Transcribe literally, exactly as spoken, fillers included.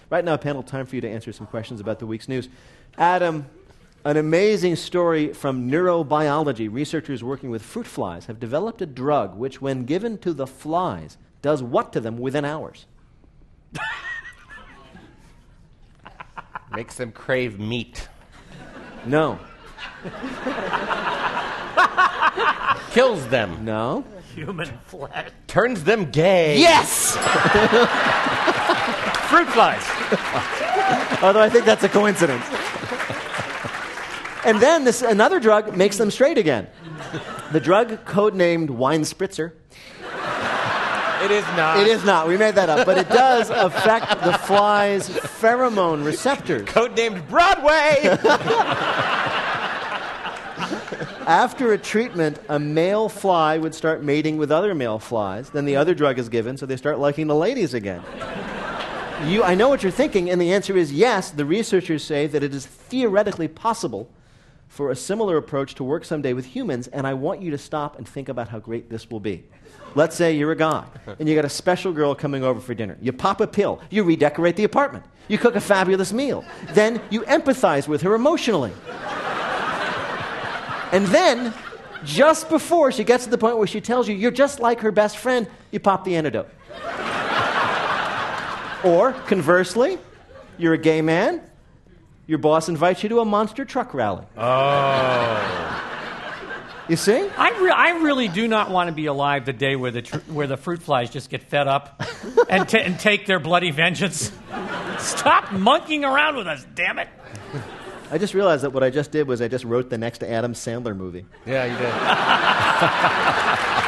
Right now, panel, time for you to answer some questions about the week's news. Adam, an amazing story from neurobiology. Researchers working with fruit flies have developed a drug which, when given to the flies, does what to them within hours? Makes them crave meat. No. Kills them. No. Human flesh. Turns them gay. Yes! Fruit flies. Although I think that's a coincidence. And then this another drug makes them straight again. The drug codenamed Wine Spritzer. It is not. It is not. We made that up. But it does affect the fly's pheromone receptors. Codenamed Broadway. After a treatment, a male fly would start mating with other male flies. Then the other drug is given, so they start liking the ladies again. You, I know what you're thinking, and the answer is yes. The researchers say that it is theoretically possible for a similar approach to work someday with humans, and I want you to stop and think about how great this will be. Let's say you're a guy, and you got a special girl coming over for dinner. You pop a pill. You redecorate the apartment. You cook a fabulous meal. Then you empathize with her emotionally. And then, just before she gets to the point where she tells you you're just like her best friend, you pop the antidote. Or, conversely, you're a gay man, your boss invites you to a monster truck rally. Oh. You see? I, re- I really do not want to be alive the day where the tr- where the fruit flies just get fed up and, t- and take their bloody vengeance. Stop monkeying around with us, damn it. I just realized that what I just did was I just wrote the next Adam Sandler movie. Yeah, you did.